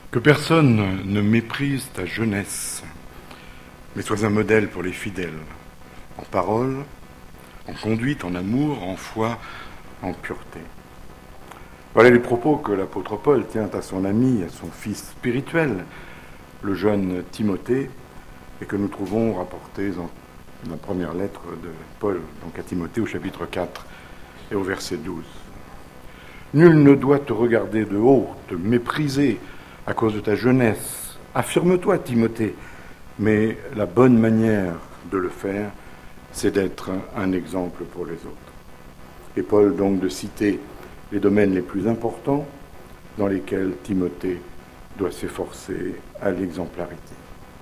Que personne ne méprise ta jeunesse, mais sois un modèle pour les fidèles, en parole, en conduite, en amour, en foi, en pureté. Voilà les propos que l'apôtre Paul tient à son ami, à son fils spirituel, le jeune Timothée, et que nous trouvons rapportés dans la première lettre de Paul, donc à Timothée au chapitre 4 et au verset 12. Nul ne doit te regarder de haut, te mépriser à cause de ta jeunesse. Affirme-toi, Timothée, mais la bonne manière de le faire, c'est d'être un exemple pour les autres. Et Paul donc de citer les domaines les plus importants dans lesquels Timothée doit s'efforcer à l'exemplarité.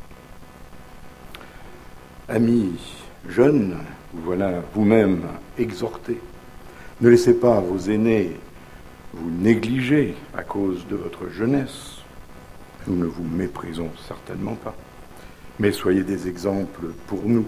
Amis jeunes, voilà vous-même exhortés. Ne laissez pas vos aînés vous négliger à cause de votre jeunesse. Nous ne vous méprisons certainement pas, mais soyez des exemples pour nous.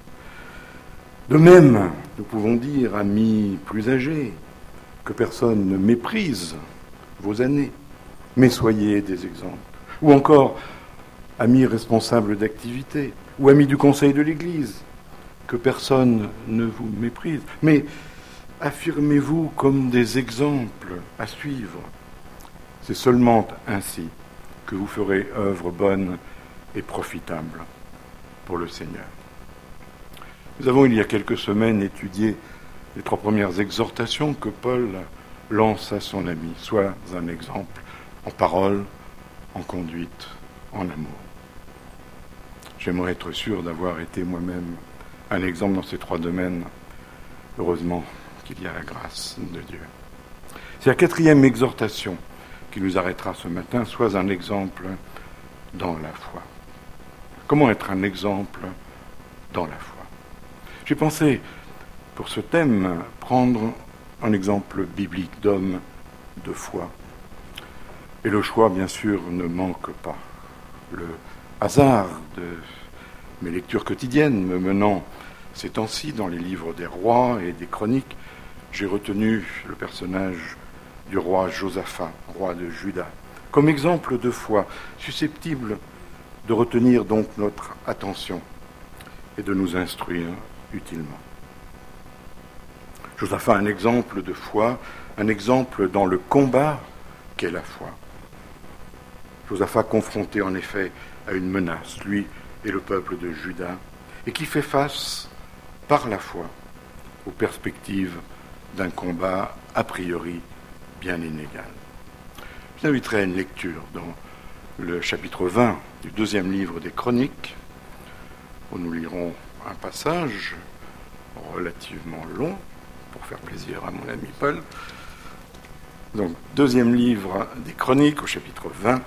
De même, nous pouvons dire, amis plus âgés, que personne ne méprise vos aînés, mais soyez des exemples. Ou encore, amis responsables d'activité, ou amis du conseil de l'Église, que personne ne vous méprise, mais affirmez-vous comme des exemples à suivre. C'est seulement ainsi que vous ferez œuvre bonne et profitable pour le Seigneur. Nous avons, il y a quelques semaines, étudié les 3 premières exhortations que Paul lance à son ami. Sois un exemple en parole, en conduite, en amour. J'aimerais être sûr d'avoir été moi-même un exemple dans ces 3 domaines. Heureusement qu'il y a la grâce de Dieu. C'est la 4e exhortation qui nous arrêtera ce matin. Sois un exemple dans la foi. Comment être un exemple dans la foi? J'ai pensé, pour ce thème, prendre un exemple biblique d'homme de foi. Et le choix, bien sûr, ne manque pas. Le hasard de mes lectures quotidiennes me menant ces temps-ci dans les livres des rois et des chroniques, j'ai retenu le personnage du roi Josaphat, roi de Juda, comme exemple de foi, susceptible de retenir donc notre attention et de nous instruire utilement. Josaphat, un exemple de foi, un exemple dans le combat qu'est la foi. Josaphat confronté en effet à une menace, lui et le peuple de Juda, et qui fait face, par la foi, aux perspectives d'un combat a priori bien inégal. Je vous inviterai à une lecture dans le chapitre 20 du 2e livre des Chroniques, où nous lirons un passage relativement long, pour faire plaisir à mon ami Paul. Donc, 2e livre des Chroniques, au chapitre 20,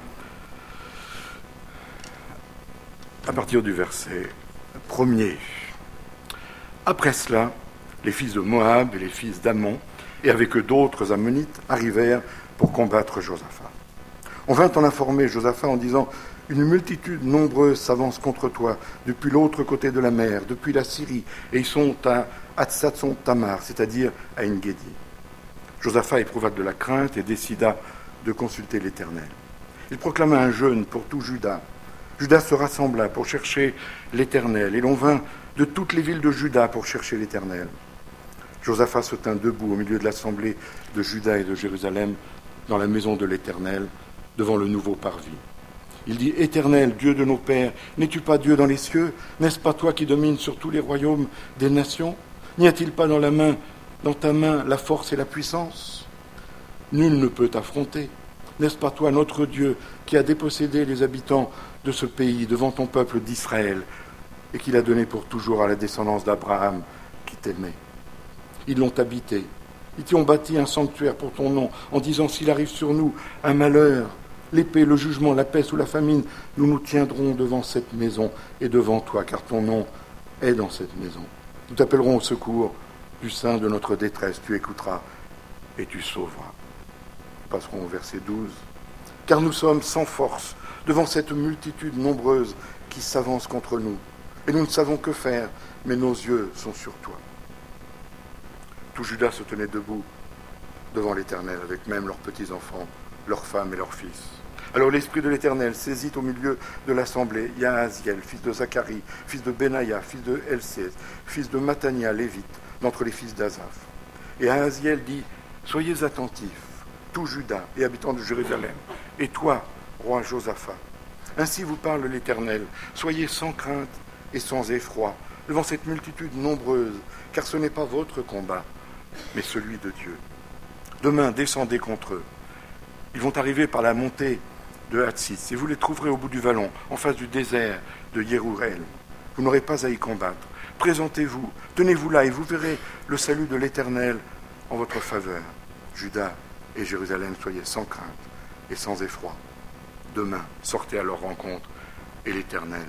à partir du verset 1er. Après cela, les fils de Moab et les fils d'Ammon, et avec eux d'autres Ammonites, arrivèrent pour combattre Josaphat. On vint en informer Josaphat en disant « Une multitude nombreuse s'avance contre toi depuis l'autre côté de la mer, depuis la Syrie, et ils sont à Hatsatson-Tamar, c'est-à-dire à En-Gedi. » Josaphat éprouva de la crainte et décida de consulter l'Éternel. Il proclama un jeûne pour tout Juda. Juda se rassembla pour chercher l'Éternel, et l'on vint de toutes les villes de Juda pour chercher l'Éternel. Josaphat se tint debout au milieu de l'assemblée de Juda et de Jérusalem, dans la maison de l'Éternel, devant le nouveau parvis. Il dit « Éternel, Dieu de nos pères, n'es-tu pas Dieu dans les cieux? N'est-ce pas toi qui domines sur tous les royaumes des nations? N'y a-t-il pas dans ta main la force et la puissance? Nul ne peut t'affronter. N'est-ce pas toi, notre Dieu, qui a dépossédé les habitants de ce pays devant ton peuple d'Israël et qui l'a donné pour toujours à la descendance d'Abraham qui t'aimait? Ils l'ont habité. Ils t'y ont bâti un sanctuaire pour ton nom, en disant, s'il arrive sur nous un malheur, l'épée, le jugement, la peste ou la famine, nous nous tiendrons devant cette maison et devant toi, car ton nom est dans cette maison. Nous t'appellerons au secours du sein de notre détresse, tu écouteras et tu sauveras. Nous passerons au verset 12. Car nous sommes sans force devant cette multitude nombreuse qui s'avance contre nous, et nous ne savons que faire, mais nos yeux sont sur toi. Tout Juda se tenait debout devant l'Éternel, avec même leurs petits-enfants, leurs femmes et leurs fils. Alors l'Esprit de l'Éternel saisit au milieu de l'assemblée Yahaziel, fils de Zacharie, fils de Benaïa, fils de Elsez, fils de Mattania, lévite, d'entre les fils d'Azaph. Et Yahaziel dit, soyez attentifs, tout Juda et habitants de Jérusalem, et toi, roi Josaphat. Ainsi vous parle l'Éternel, soyez sans crainte et sans effroi devant cette multitude nombreuse, car ce n'est pas votre combat, mais celui de Dieu. Demain, descendez contre eux. Ils vont arriver par la montée de Hatsis, et vous les trouverez au bout du vallon, en face du désert de Yérouël. Vous n'aurez pas à y combattre. Présentez-vous, tenez-vous là, et vous verrez le salut de l'Éternel en votre faveur. Juda et Jérusalem, soyez sans crainte et sans effroi. Demain, sortez à leur rencontre, et l'Éternel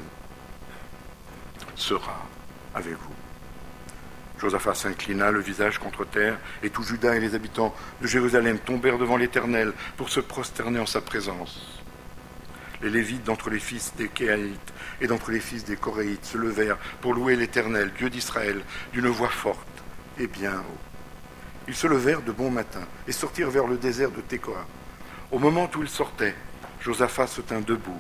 sera avec vous. Josaphat s'inclina, le visage contre terre, et tout Juda et les habitants de Jérusalem tombèrent devant l'Éternel pour se prosterner en sa présence. Les Lévites d'entre les fils des Kéhaïtes et d'entre les fils des Coréites se levèrent pour louer l'Éternel, Dieu d'Israël, d'une voix forte et bien haut. Ils se levèrent de bon matin et sortirent vers le désert de Tékoa. Au moment où ils sortaient, Josaphat se tint debout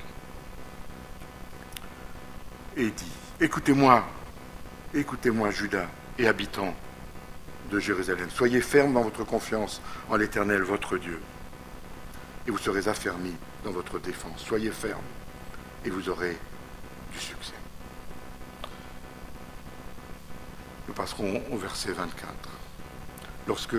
et dit, Écoutez-moi, Juda et habitants de Jérusalem. Soyez fermes dans votre confiance en l'Éternel, votre Dieu, et vous serez affermis dans votre défense. Soyez fermes et vous aurez du succès. Nous passerons au verset 24. Lorsque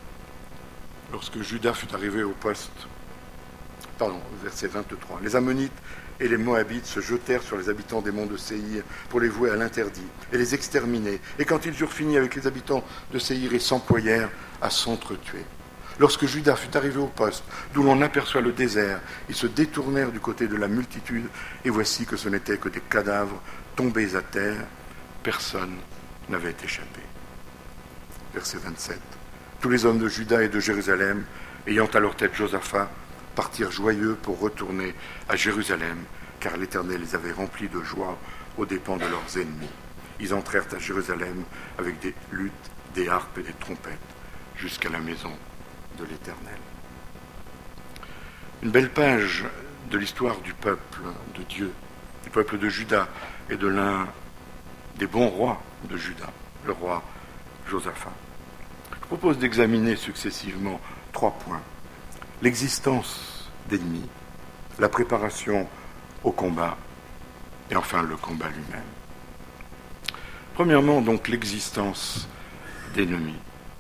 Juda fut arrivé au poste, verset 23, les Ammonites et les Moabites se jetèrent sur les habitants des monts de Séhir pour les vouer à l'interdit et les exterminer. Et quand ils eurent fini avec les habitants de Séhir, ils s'employèrent à s'entretuer. Lorsque Juda fut arrivé au poste d'où l'on aperçoit le désert, ils se détournèrent du côté de la multitude, et voici que ce n'étaient que des cadavres tombés à terre. Personne n'avait échappé. Verset 27. Tous les hommes de Juda et de Jérusalem, ayant à leur tête Josaphat, partirent joyeux pour retourner à Jérusalem, car l'Éternel les avait remplis de joie aux dépens de leurs ennemis. Ils entrèrent à Jérusalem avec des luttes, des harpes et des trompettes, jusqu'à la maison de l'Éternel. Une belle page de l'histoire du peuple de Dieu, du peuple de Juda et de l'un des bons rois de Juda, le roi Josaphat. Je propose d'examiner successivement 3 points. L'existence d'ennemis, la préparation au combat et enfin le combat lui-même. Premièrement, donc, l'existence d'ennemis.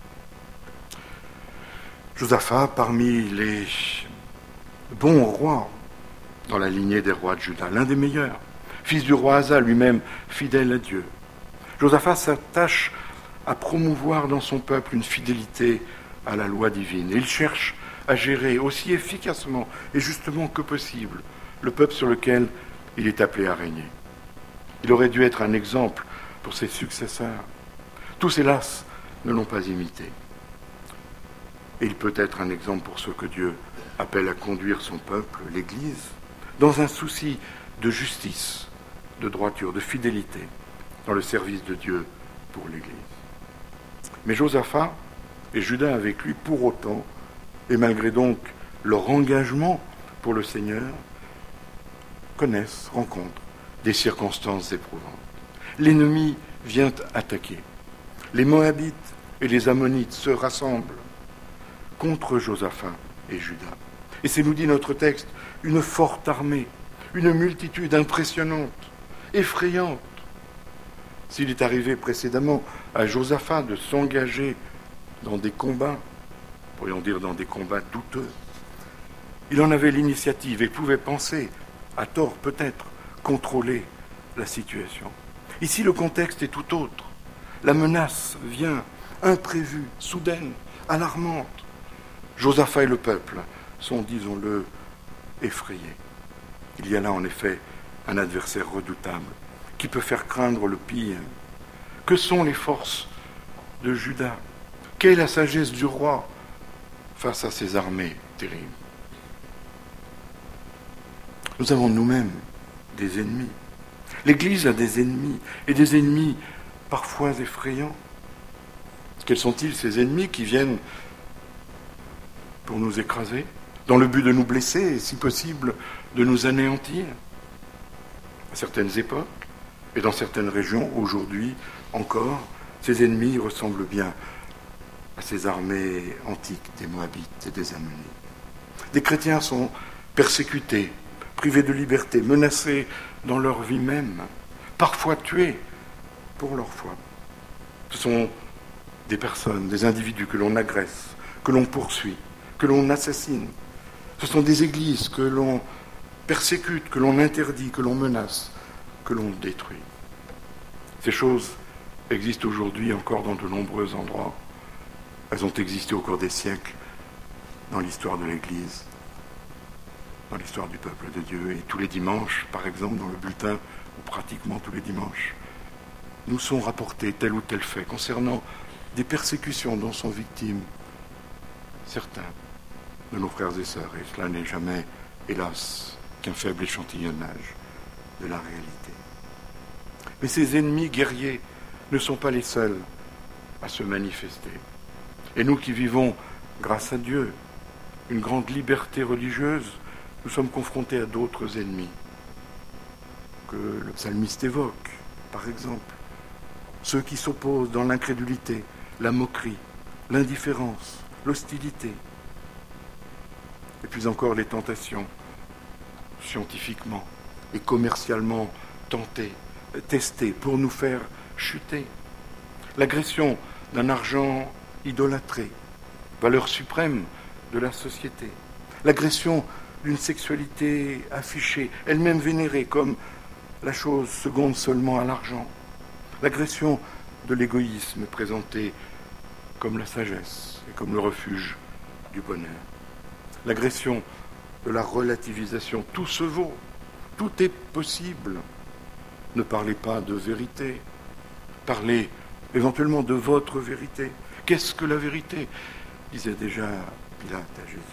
Josaphat, parmi les bons rois dans la lignée des rois de Juda, l'un des meilleurs, fils du roi Asa, lui-même fidèle à Dieu. Josaphat s'attache à promouvoir dans son peuple une fidélité à la loi divine. Et il cherche à gérer aussi efficacement et justement que possible le peuple sur lequel il est appelé à régner. Il aurait dû être un exemple pour ses successeurs. Tous, hélas, ne l'ont pas imité. Et il peut être un exemple pour ceux que Dieu appelle à conduire son peuple, l'Église, dans un souci de justice, de droiture, de fidélité, dans le service de Dieu pour l'Église. Mais Josaphat et Juda avec lui, pour autant, et malgré donc leur engagement pour le Seigneur, rencontrent des circonstances éprouvantes. L'ennemi vient attaquer. Les Moabites et les Ammonites se rassemblent contre Josaphat et Juda. Et c'est, nous dit notre texte, une forte armée, une multitude impressionnante, effrayante. S'il est arrivé précédemment à Josaphat de s'engager dans des combats, pourrions dire dans des combats douteux, il en avait l'initiative et pouvait penser, à tort peut-être, contrôler la situation. Ici, le contexte est tout autre. La menace vient imprévue, soudaine, alarmante. Josaphat et le peuple sont, disons-le, effrayés. Il y a là, en effet, un adversaire redoutable qui peut faire craindre le pire. Que sont les forces de Juda? Quelle est la sagesse du roi face à ces armées terribles? Nous avons nous-mêmes des ennemis. L'Église a des ennemis, et des ennemis parfois effrayants. Quels sont-ils, ces ennemis qui viennent pour nous écraser, dans le but de nous blesser et, si possible, de nous anéantir. À certaines époques, et dans certaines régions, aujourd'hui encore, ces ennemis ressemblent bien à ces armées antiques des Moabites et des Ammonites. Des chrétiens sont persécutés, privés de liberté, menacés dans leur vie même, parfois tués pour leur foi. Ce sont des personnes, des individus que l'on agresse, que l'on poursuit, que l'on assassine. Ce sont des églises que l'on persécute, que l'on interdit, que l'on menace, que l'on détruit. Ces choses existent aujourd'hui encore dans de nombreux endroits. Elles ont existé au cours des siècles dans l'histoire de l'Église, dans l'histoire du peuple de Dieu. Et tous les dimanches, par exemple, dans le bulletin, ou pratiquement tous les dimanches, nous sont rapportés tel ou tel fait concernant des persécutions dont sont victimes certains de nos frères et sœurs. Et cela n'est jamais, hélas, qu'un faible échantillonnage de la réalité. Mais ces ennemis guerriers ne sont pas les seuls à se manifester. Et nous qui vivons, grâce à Dieu, une grande liberté religieuse, nous sommes confrontés à d'autres ennemis que le psalmiste évoque, par exemple. Ceux qui s'opposent dans l'incrédulité, la moquerie, l'indifférence, l'hostilité. Et puis encore les tentations, scientifiquement et commercialement tentées, testées pour nous faire chuter. L'agression d'un argent idolâtré, valeur suprême de la société. L'agression d'une sexualité affichée, elle-même vénérée comme la chose seconde seulement à l'argent. L'agression de l'égoïsme présenté comme la sagesse et comme le refuge du bonheur. L'agression de la relativisation. Tout se vaut, tout est possible. Ne parlez pas de vérité, parlez éventuellement de votre vérité. Qu'est-ce que la vérité ? Disait déjà Pilate à Jésus.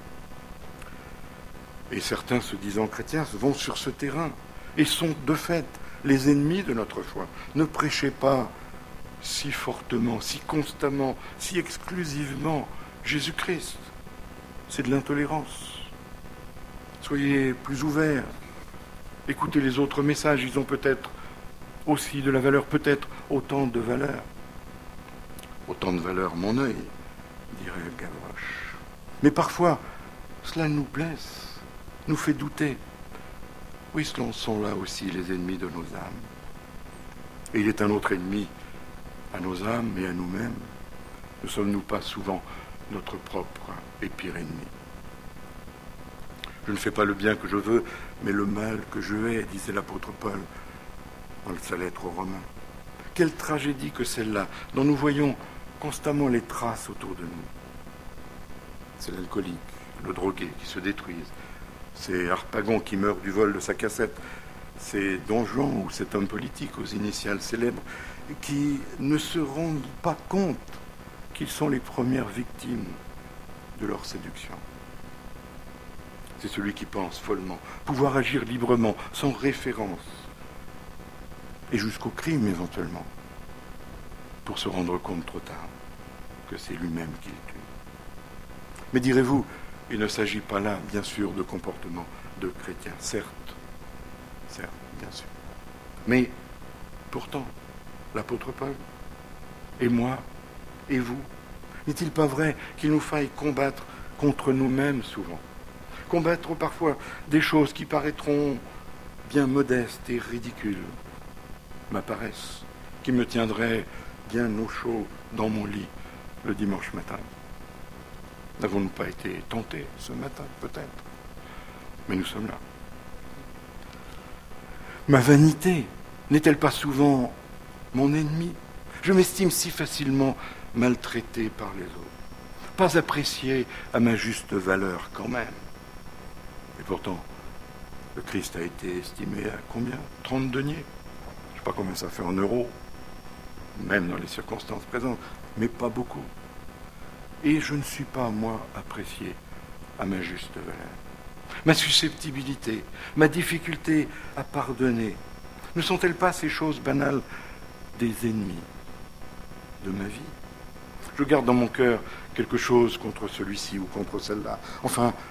Et certains, se disant chrétiens, vont sur ce terrain et sont de fait les ennemis de notre foi. Ne prêchez pas si fortement, si constamment, si exclusivement Jésus-Christ. C'est de l'intolérance. Soyez plus ouverts. Écoutez les autres messages, ils ont peut-être aussi de la valeur, peut-être autant de valeur. Autant de valeur mon œil, dirait Gavroche. Mais parfois, cela nous blesse, nous fait douter. Oui, ce sont là aussi les ennemis de nos âmes. Et il est un autre ennemi à nos âmes et à nous-mêmes. Ne sommes-nous pas souvent notre propre et pire ennemi ? Je ne fais pas le bien que je veux, mais le mal que je hais, disait l'apôtre Paul dans sa lettre aux Romains. Quelle tragédie que celle-là, dont nous voyons constamment les traces autour de nous. C'est l'alcoolique, le drogué qui se détruisent. C'est Harpagon qui meurt du vol de sa cassette. C'est Don Juan ou cet homme politique aux initiales célèbres qui ne se rendent pas compte qu'ils sont les premières victimes de leur séduction. C'est celui qui pense follement, pouvoir agir librement, sans référence, et jusqu'au crime éventuellement, pour se rendre compte trop tard que c'est lui-même qui le tue. Mais direz-vous, il ne s'agit pas là, bien sûr, de comportement de chrétiens, certes, bien sûr. Mais pourtant, l'apôtre Paul, et moi, et vous, n'est-il pas vrai qu'il nous faille combattre contre nous-mêmes souvent ? Combattre parfois des choses qui paraîtront bien modestes et ridicules, m'apparaissent, qui me tiendraient bien au chaud dans mon lit le dimanche matin. N'avons-nous pas été tentés ce matin, peut-être ? Mais nous sommes là. Ma vanité n'est-elle pas souvent mon ennemi ? Je m'estime si facilement maltraité par les autres, pas apprécié à ma juste valeur quand même. Et pourtant, le Christ a été estimé à combien ? 30 deniers ? Je ne sais pas combien ça fait en euros, même dans les circonstances présentes, mais pas beaucoup. Et je ne suis pas, moi, apprécié à ma juste valeur. Ma susceptibilité, ma difficulté à pardonner, ne sont-elles pas ces choses banales des ennemis de ma vie ? Je garde dans mon cœur quelque chose contre celui-ci ou contre celle-là. Enfin,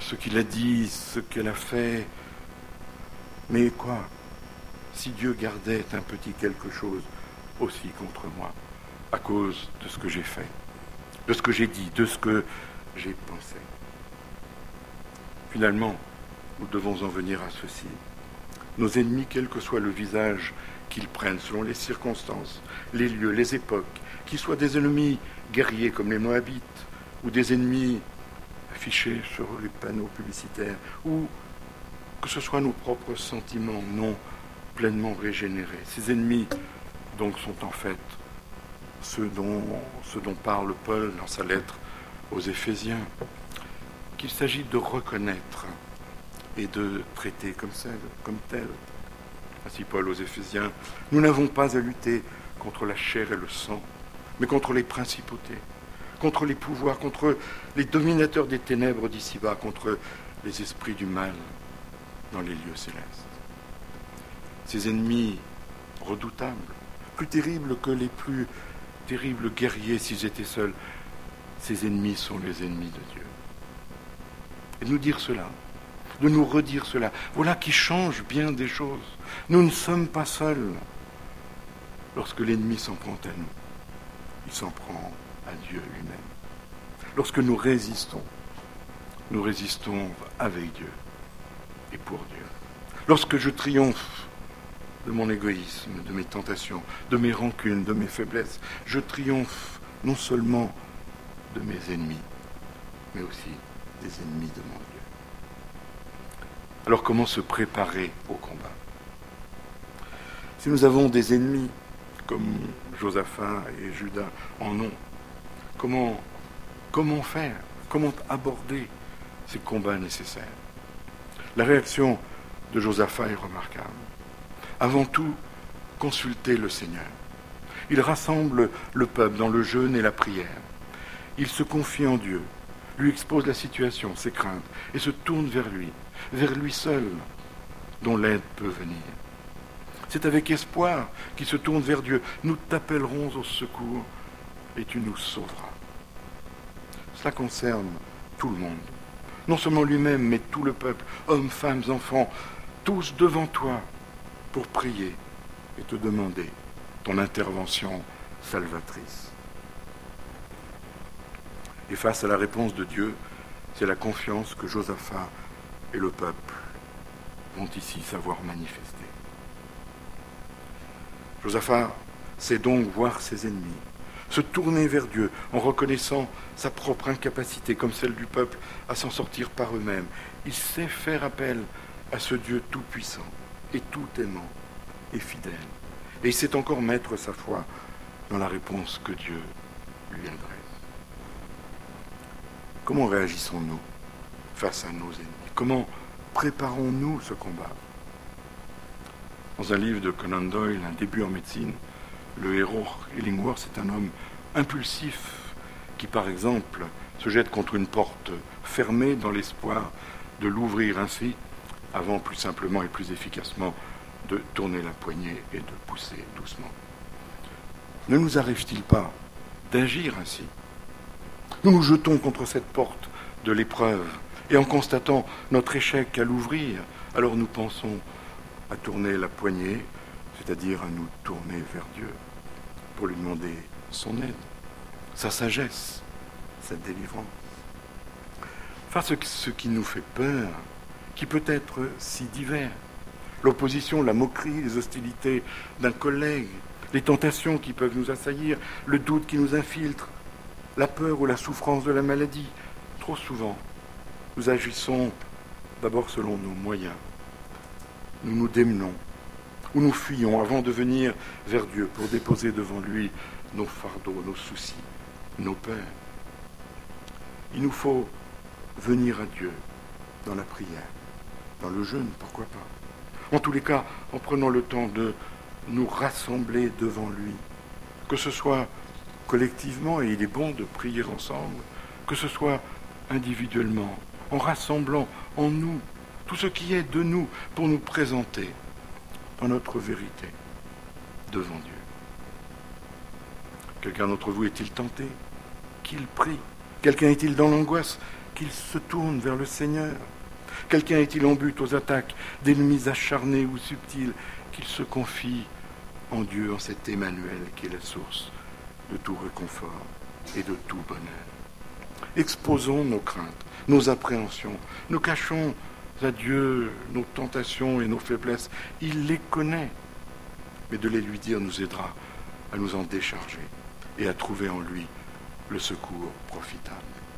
ce qu'il a dit, ce qu'elle a fait. Mais quoi, si Dieu gardait un petit quelque chose aussi contre moi, à cause de ce que j'ai fait, de ce que j'ai dit, de ce que j'ai pensé. Finalement, nous devons en venir à ceci. Nos ennemis, quel que soit le visage qu'ils prennent, selon les circonstances, les lieux, les époques, qu'ils soient des ennemis guerriers comme les Moabites, ou des ennemis affichés sur les panneaux publicitaires, ou que ce soit nos propres sentiments non pleinement régénérés. Ces ennemis, donc, sont en fait ceux dont parle Paul dans sa lettre aux Éphésiens, qu'il s'agit de reconnaître et de traiter comme tel. Ainsi Paul aux Éphésiens, nous n'avons pas à lutter contre la chair et le sang, mais contre les principautés, contre les pouvoirs, contre les dominateurs des ténèbres d'ici-bas, contre les esprits du mal dans les lieux célestes. Ces ennemis redoutables, plus terribles que les plus terribles guerriers s'ils étaient seuls, ces ennemis sont les ennemis de Dieu. Et de nous dire cela, de nous redire cela, voilà qui change bien des choses. Nous ne sommes pas seuls lorsque l'ennemi s'en prend à nous. Il s'en prend à Dieu lui-même. Lorsque nous résistons avec Dieu et pour Dieu. Lorsque je triomphe de mon égoïsme, de mes tentations, de mes rancunes, de mes faiblesses, je triomphe non seulement de mes ennemis, mais aussi des ennemis de mon Dieu. Alors comment se préparer au combat? Si nous avons des ennemis, comme Josaphat et Judas en ont, comment faire? Comment aborder ces combats nécessaires? La réaction de Josaphat est remarquable. Avant tout, consulter le Seigneur. Il rassemble le peuple dans le jeûne et la prière. Il se confie en Dieu, lui expose la situation, ses craintes, et se tourne vers lui seul, dont l'aide peut venir. C'est avec espoir qu'il se tourne vers Dieu. Nous t'appellerons au secours et tu nous sauveras. Cela concerne tout le monde. Non seulement lui-même, mais tout le peuple, hommes, femmes, enfants, tous devant toi, pour prier et te demander ton intervention salvatrice. Et face à la réponse de Dieu, c'est la confiance que Josaphat et le peuple vont ici savoir manifester. Josaphat sait donc voir ses ennemis, se tourner vers Dieu en reconnaissant sa propre incapacité, comme celle du peuple, à s'en sortir par eux-mêmes. Il sait faire appel à ce Dieu tout-puissant et tout aimant et fidèle. Et il sait encore mettre sa foi dans la réponse que Dieu lui adresse. Comment réagissons-nous face à nos ennemis? Comment préparons-nous ce combat? Dans un livre de Conan Doyle, Un début en médecine, le héros Illingworth est un homme impulsif qui, par exemple, se jette contre une porte fermée dans l'espoir de l'ouvrir ainsi, avant plus simplement et plus efficacement de tourner la poignée et de pousser doucement. Ne nous arrive-t-il pas d'agir ainsi? Nous nous jetons contre cette porte de l'épreuve et en constatant notre échec à l'ouvrir, alors nous pensons à tourner la poignée, c'est-à-dire à nous tourner vers Dieu pour lui demander son aide, sa sagesse, sa délivrance. Face à ce qui nous fait peur, qui peut être si divers, l'opposition, la moquerie, les hostilités d'un collègue, les tentations qui peuvent nous assaillir, le doute qui nous infiltre, la peur ou la souffrance de la maladie. Trop souvent, nous agissons d'abord selon nos moyens. Nous nous démenons ou nous fuyons avant de venir vers Dieu pour déposer devant lui nos fardeaux, nos soucis, nos peurs. Il nous faut venir à Dieu dans la prière, dans le jeûne, pourquoi pas. En tous les cas, en prenant le temps de nous rassembler devant lui, que ce soit collectivement, et il est bon de prier ensemble, que ce soit individuellement, en rassemblant en nous tout ce qui est de nous pour nous présenter dans notre vérité devant Dieu. Quelqu'un d'entre vous est-il tenté? Qu'il prie. Quelqu'un est-il dans l'angoisse? qu'il se tourne vers le Seigneur. Quelqu'un est-il en but aux attaques d'ennemis acharnés ou subtils, qu'il se confie en Dieu, en cet Emmanuel qui est la source de tout réconfort et de tout bonheur. Exposons nos craintes, nos appréhensions, nous cachons à Dieu nos tentations et nos faiblesses. Il les connaît, mais de les lui dire nous aidera à nous en décharger et à trouver en lui le secours profitable.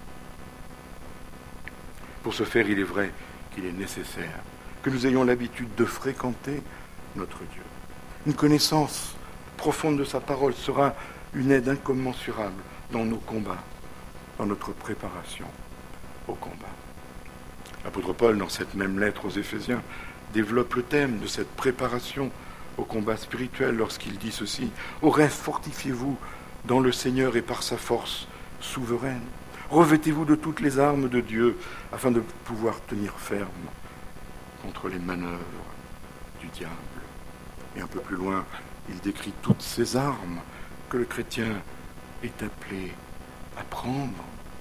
Pour ce faire, il est vrai qu'il est nécessaire que nous ayons l'habitude de fréquenter notre Dieu. Une connaissance profonde de sa parole sera une aide incommensurable dans nos combats, dans notre préparation au combat. L'apôtre Paul, dans cette même lettre aux Éphésiens, développe le thème de cette préparation au combat spirituel lorsqu'il dit ceci: « Au reste, fortifiez-vous dans le Seigneur et par sa force souveraine. Revêtez-vous de toutes les armes de Dieu afin de pouvoir tenir ferme contre les manœuvres du diable. » Et un peu plus loin, il décrit toutes ces armes que le chrétien est appelé à prendre.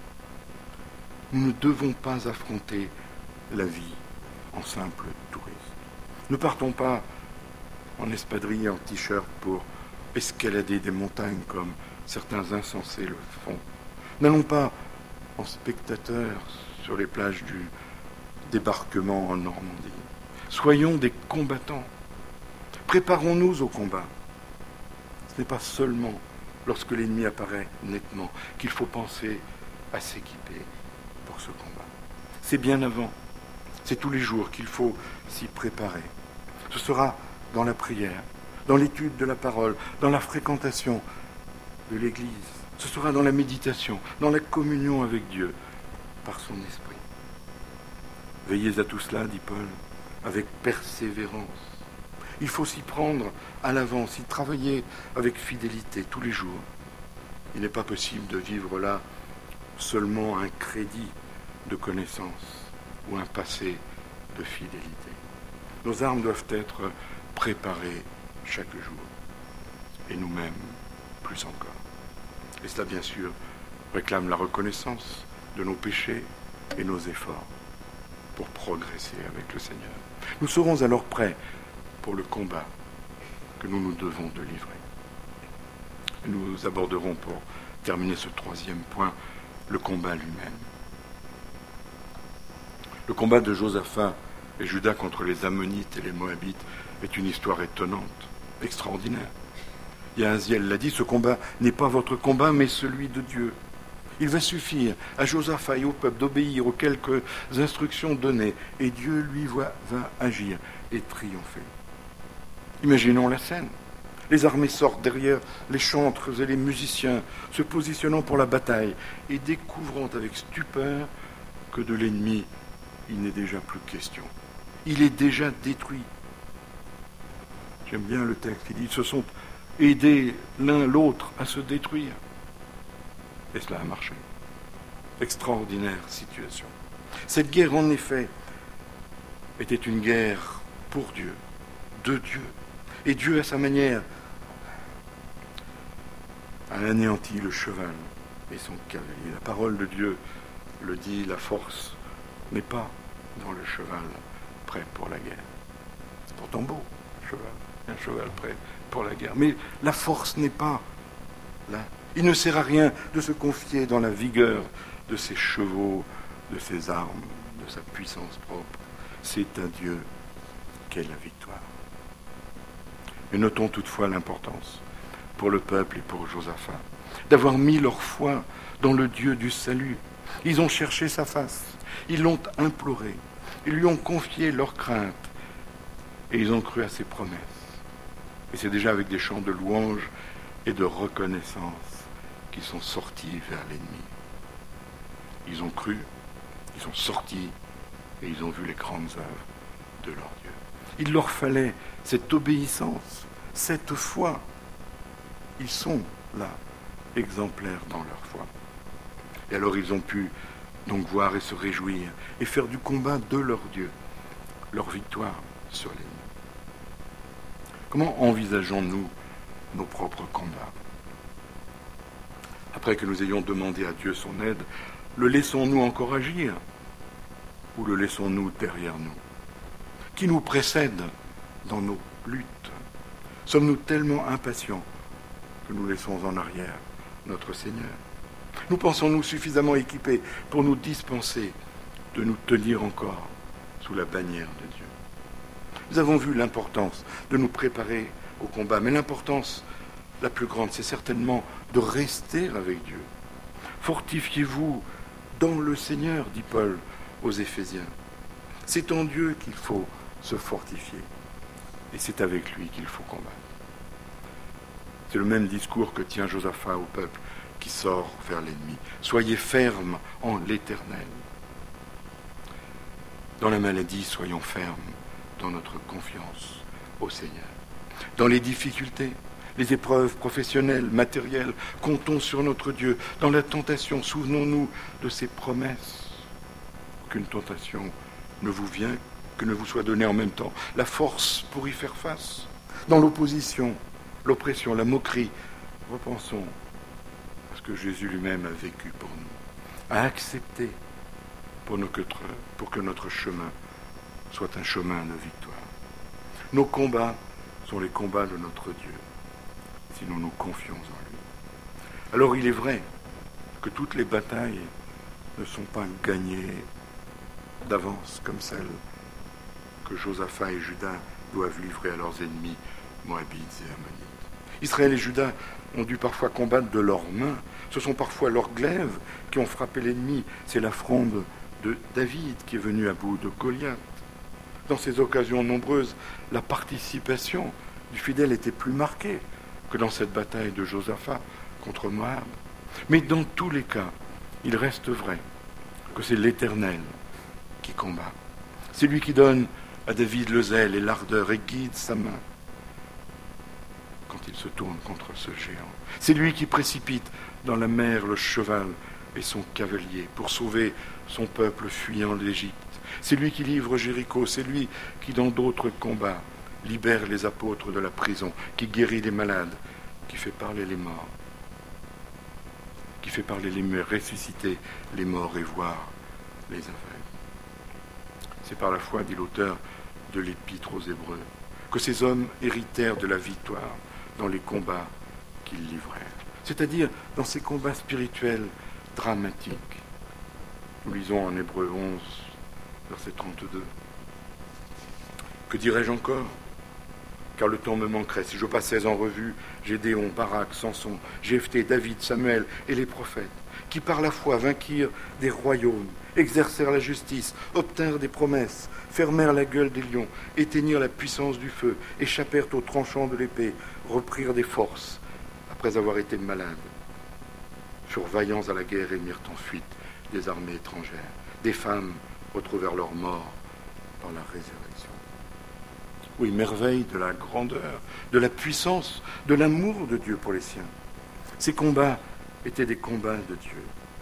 Nous ne devons pas affronter la vie en simple touriste. Ne partons pas en espadrille, en t-shirt pour escalader des montagnes comme certains insensés le font. N'allons pas en spectateurs sur les plages du débarquement en Normandie. Soyons des combattants. Préparons-nous au combat. Ce n'est pas seulement lorsque l'ennemi apparaît nettement qu'il faut penser à s'équiper pour ce combat. C'est bien avant, c'est tous les jours qu'il faut s'y préparer. Ce sera dans la prière, dans l'étude de la parole, dans la fréquentation de l'Église. Ce sera dans la méditation, dans la communion avec Dieu, par son esprit. Veillez à tout cela, dit Paul, avec persévérance. Il faut s'y prendre à l'avance, y travailler avec fidélité tous les jours. Il n'est pas possible de vivre là seulement un crédit de connaissance ou un passé de fidélité. Nos armes doivent être préparées chaque jour, et nous-mêmes plus encore. Et cela, bien sûr, réclame la reconnaissance de nos péchés et nos efforts pour progresser avec le Seigneur. Nous serons alors prêts pour le combat que nous nous devons de livrer. Nous aborderons, pour terminer ce troisième point, le combat lui-même. Le combat de Josaphat et Juda contre les Ammonites et les Moabites est une histoire étonnante, extraordinaire. Yahaziel l'a dit, ce combat n'est pas votre combat, mais celui de Dieu. Il va suffire à Josaphat et au peuple d'obéir aux quelques instructions données, et Dieu, lui, va agir et triompher. Imaginons la scène. Les armées sortent derrière les chantres et les musiciens, se positionnant pour la bataille, et découvrant avec stupeur que de l'ennemi, il n'est déjà plus question. Il est déjà détruit. J'aime bien le texte qui dit, ils se sont aidés l'un l'autre à se détruire. Et cela a marché. Extraordinaire situation. Cette guerre, en effet, était une guerre pour Dieu, de Dieu. Et Dieu, à sa manière, a anéanti le cheval et son cavalier. La parole de Dieu le dit, la force n'est pas dans le cheval prêt pour la guerre. C'est pourtant beau, un cheval prêt pour la guerre. Mais la force n'est pas là. Il ne sert à rien de se confier dans la vigueur de ses chevaux, de ses armes, de sa puissance propre. C'est à Dieu qu'est la victoire. Mais notons toutefois l'importance pour le peuple et pour Josaphat d'avoir mis leur foi dans le Dieu du salut. Ils ont cherché sa face, ils l'ont imploré, ils lui ont confié leurs craintes et ils ont cru à ses promesses. Et c'est déjà avec des chants de louange et de reconnaissance qu'ils sont sortis vers l'ennemi. Ils ont cru, ils sont sortis et ils ont vu les grandes œuvres de leur Dieu. Il leur fallait cette obéissance, cette foi. Ils sont là, exemplaires dans leur foi. Et alors ils ont pu donc voir et se réjouir et faire du combat de leur Dieu leur victoire sur l'ennemi. Comment envisageons-nous nos propres combats? Après que nous ayons demandé à Dieu son aide Le laissons-nous encore agir ou le laissons-nous derrière nous? Qui nous précède dans nos luttes? Sommes-nous tellement impatients que nous laissons en arrière notre Seigneur? Nous pensons-nous suffisamment équipés pour nous dispenser de nous tenir encore sous la bannière de Dieu? Nous avons vu l'importance de nous préparer au combat, mais l'importance la plus grande, c'est certainement de rester avec Dieu. Fortifiez-vous dans le Seigneur, dit Paul aux Éphésiens. C'est en Dieu qu'il faut se fortifier, et c'est avec lui qu'il faut combattre. C'est le même discours que tient Josaphat au peuple qui sort vers l'ennemi. Soyez fermes en l'Éternel. Dans la maladie, soyons fermes dans notre confiance au Seigneur. Dans les difficultés, les épreuves professionnelles, matérielles, comptons sur notre Dieu. Dans la tentation, souvenons-nous de ses promesses. Aucune tentation ne vous vient, que ne vous soit donnée en même temps la force pour y faire face. Dans l'opposition, l'oppression, la moquerie, repensons à ce que Jésus lui-même a vécu pour nous, a accepté pour que notre chemin soit un chemin de victoire. Nos combats sont les combats de notre Dieu, si nous nous confions en lui. Alors il est vrai que toutes les batailles ne sont pas gagnées d'avance comme celles que Josaphat et Juda doivent livrer à leurs ennemis moabites et ammonites. Israël et Juda ont dû parfois combattre de leurs mains. Ce sont parfois leurs glaives qui ont frappé l'ennemi. C'est la fronde de David qui est venu à bout de Goliath. Dans ces occasions nombreuses, la participation du fidèle était plus marquée que dans cette bataille de Josaphat contre Moab. Mais dans tous les cas, il reste vrai que c'est l'Éternel qui combat. C'est lui qui donne à David le zèle et l'ardeur et guide sa main quand il se tourne contre ce géant. C'est lui qui précipite dans la mer le cheval et son cavalier pour sauver son peuple fuyant l'Égypte. C'est lui qui livre Jéricho, c'est lui qui, dans d'autres combats, libère les apôtres de la prison, qui guérit les malades, qui fait parler les morts, qui fait parler les morts, ressusciter les morts et voir les aveugles. C'est par la foi, dit l'auteur de l'Épître aux Hébreux, que ces hommes héritèrent de la victoire dans les combats qu'ils livrèrent. C'est-à-dire dans ces combats spirituels dramatiques. Nous lisons en Hébreux 11, verset 32. Que dirais-je encore? Car le temps me manquerait si je passais en revue Gédéon, Barak, Samson, Jephthé, David, Samuel et les prophètes, qui par la foi vainquirent des royaumes, exercèrent la justice, obtinrent des promesses, fermèrent la gueule des lions, éteignirent la puissance du feu, échappèrent aux tranchants de l'épée, reprirent des forces après avoir été malades, furent vaillants à la guerre et mirent en fuite des armées étrangères. Des femmes retrouvèrent leur mort par la résurrection. Oui, merveille de la grandeur, de la puissance, de l'amour de Dieu pour les siens. Ces combats étaient des combats de Dieu.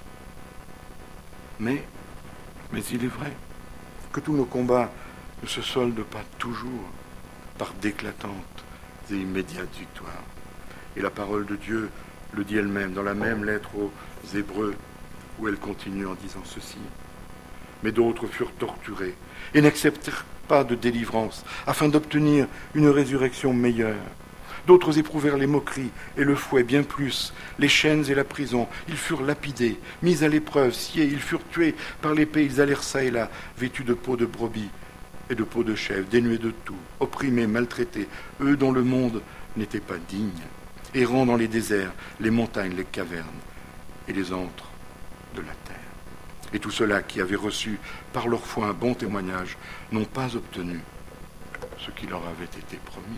Mais il est vrai que tous nos combats ne se soldent pas toujours par d'éclatantes et immédiates victoires. Et la parole de Dieu le dit elle-même dans la même lettre aux Hébreux, où elle continue en disant ceci. Mais d'autres furent torturés et n'acceptèrent pas de délivrance afin d'obtenir une résurrection meilleure. D'autres éprouvèrent les moqueries et le fouet, bien plus, les chaînes et la prison. Ils furent lapidés, mis à l'épreuve, sciés, ils furent tués par l'épée. Ils allèrent çà et là, vêtus de peau de brebis et de peau de chèvre, dénués de tout, opprimés, maltraités, eux dont le monde n'était pas digne, errant dans les déserts, les montagnes, les cavernes et les antres de la terre. Et tous ceux-là qui avaient reçu par leur foi un bon témoignage n'ont pas obtenu ce qui leur avait été promis.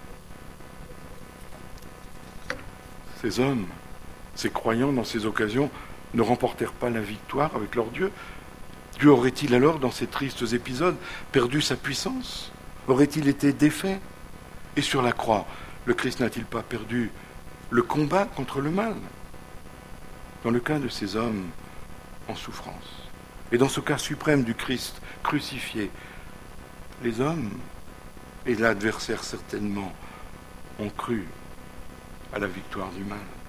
Ces hommes, ces croyants dans ces occasions ne remportèrent pas la victoire avec leur Dieu. Dieu aurait-il alors, dans ces tristes épisodes, perdu sa puissance? Aurait-il été défait? Et sur la croix, le Christ n'a-t-il pas perdu le combat contre le mal? Dans le cas de ces hommes en souffrance, et dans ce cas suprême du Christ crucifié, les hommes et l'adversaire certainement ont cru à la victoire du mal.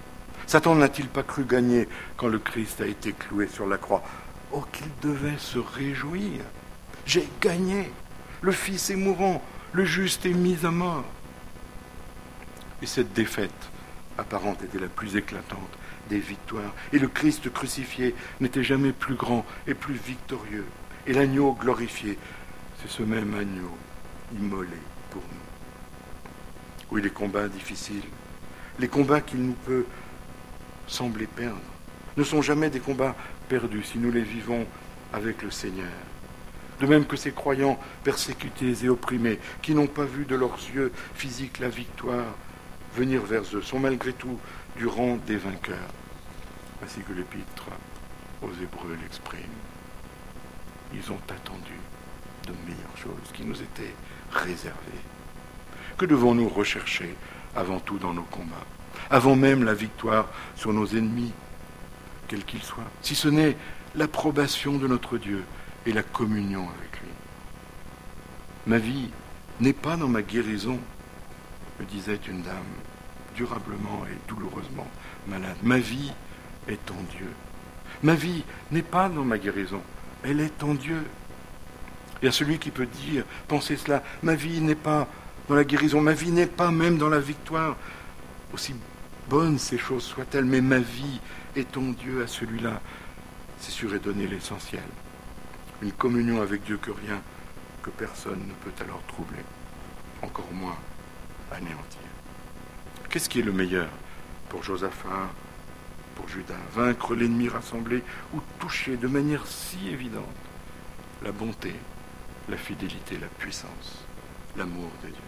Satan n'a-t-il pas cru gagner quand le Christ a été cloué sur la croix? Oh, qu'il devait se réjouir. J'ai gagné. Le Fils est mourant. Le juste est mis à mort. Et cette défaite apparente était la plus éclatante des victoires. Et le Christ crucifié n'était jamais plus grand et plus victorieux. Et l'agneau glorifié, c'est ce même agneau immolé pour nous. Oui, les combats difficiles, les combats qu'il nous peut sembler perdre, ne sont jamais des combats perdus si nous les vivons avec le Seigneur. De même que ces croyants persécutés et opprimés, qui n'ont pas vu de leurs yeux physiques la victoire venir vers eux, sont malgré tout du rang des vainqueurs, ainsi que l'Épître aux Hébreux l'exprime. Ils ont attendu de meilleures choses qui nous étaient réservées. Que devons-nous rechercher avant tout dans nos combats, avant même la victoire sur nos ennemis, quels qu'ils soient, si ce n'est l'approbation de notre Dieu et la communion avec lui? Ma vie n'est pas dans ma guérison, me disait une dame, durablement et douloureusement malade. Ma vie est en Dieu. Ma vie n'est pas dans ma guérison, elle est en Dieu. Il y a celui qui peut dire, penser cela, ma vie n'est pas dans la guérison, ma vie n'est pas même dans la victoire, aussi bonnes ces choses soient-elles, mais ma vie est en Dieu. À celui-là, c'est sûr et donner l'essentiel. Une communion avec Dieu que rien, que personne ne peut alors troubler, encore moins anéantir. Qu'est-ce qui est le meilleur pour Josaphat, pour Judas? Vaincre l'ennemi rassemblé ou toucher de manière si évidente la bonté, la fidélité, la puissance, l'amour de Dieu?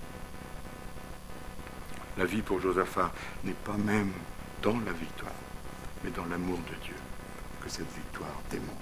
La vie pour Josaphat n'est pas même dans la victoire, mais dans l'amour de Dieu que cette victoire démontre.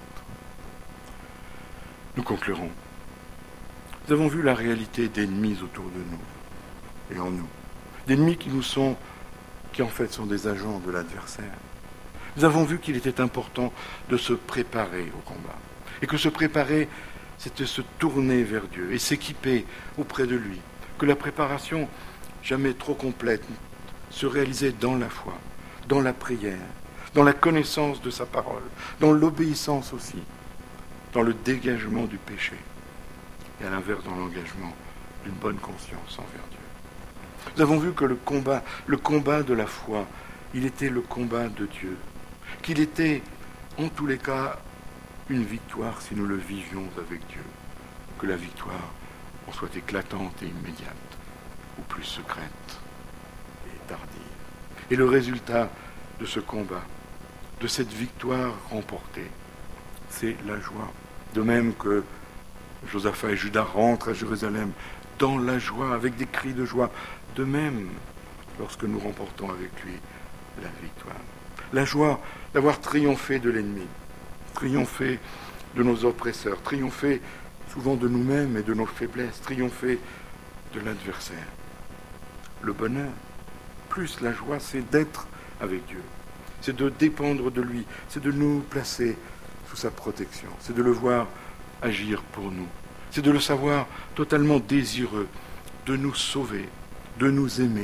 Nous conclurons. Nous avons vu la réalité d'ennemis autour de nous et en nous. D'ennemis qui en fait sont des agents de l'adversaire. Nous avons vu qu'il était important de se préparer au combat. Et que se préparer, c'était se tourner vers Dieu et s'équiper auprès de lui. Que la préparation, jamais trop complète, se réalisait dans la foi, dans la prière, dans la connaissance de sa parole, dans l'obéissance aussi, dans le dégagement du péché, et à l'inverse dans l'engagement d'une bonne conscience envers Dieu. Nous avons vu que le combat de la foi, il était le combat de Dieu, qu'il était en tous les cas une victoire si nous le vivions avec Dieu, que la victoire en soit éclatante et immédiate, ou plus secrète et tardive. Et le résultat de ce combat, de cette victoire remportée, c'est la joie. De même que Josaphat et Judas rentrent à Jérusalem dans la joie, avec des cris de joie. De même, lorsque nous remportons avec lui la victoire. La joie d'avoir triomphé de l'ennemi, triomphé de nos oppresseurs, triomphé souvent de nous-mêmes et de nos faiblesses, triomphé de l'adversaire. Le bonheur, plus la joie, c'est d'être avec Dieu. C'est de dépendre de lui, c'est de nous placer sous sa protection, c'est de le voir agir pour nous, c'est de le savoir totalement désireux de nous sauver, de nous aimer,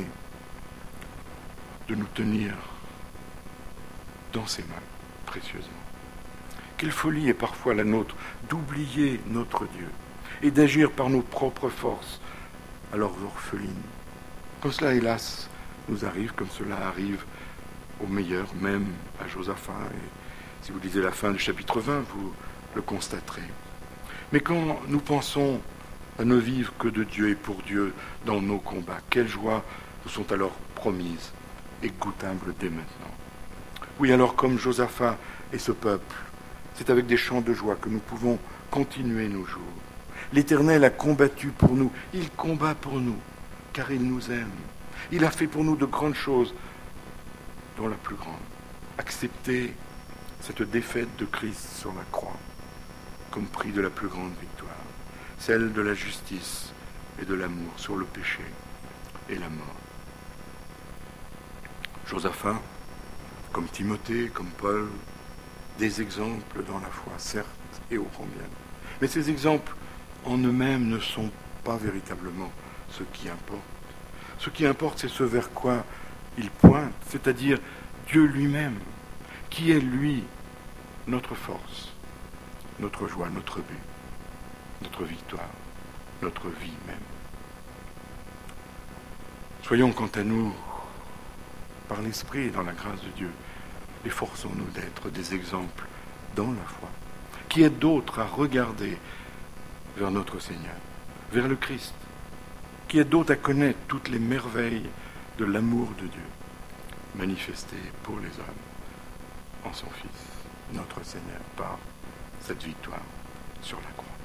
de nous tenir dans ses mains, précieusement. Quelle folie est parfois la nôtre d'oublier notre Dieu et d'agir par nos propres forces, alors orphelines. Comme cela, hélas, nous arrive, comme cela arrive au meilleur, même à Josaphat. Et si vous lisez la fin du chapitre 20, vous le constaterez. Mais quand nous pensons à ne vivre que de Dieu et pour Dieu dans nos combats, quelles joies nous sont alors promises et goûtables dès maintenant. Oui, alors comme Josaphat et ce peuple, c'est avec des chants de joie que nous pouvons continuer nos jours. L'Éternel a combattu pour nous, il combat pour nous, car il nous aime. Il a fait pour nous de grandes choses, dont la plus grande. Accepter cette défaite de Christ sur la croix comme prix de la plus grande victoire, celle de la justice et de l'amour sur le péché et la mort. Josaphat, comme Timothée, comme Paul, des exemples dans la foi, certes, et ô combien. Mais ces exemples en eux-mêmes ne sont pas véritablement ce qui importe. Ce qui importe, c'est ce vers quoi ils pointent, c'est-à-dire Dieu lui-même, qui est lui notre force, notre joie, notre but, notre victoire, notre vie même. Soyons quant à nous, par l'Esprit et dans la grâce de Dieu, efforçons-nous d'être des exemples dans la foi, qui aident d'autres à regarder vers notre Seigneur, vers le Christ, qui aident d'autres à connaître toutes les merveilles de l'amour de Dieu, manifesté pour les hommes en son Fils, notre Seigneur, par cette victoire sur la croix.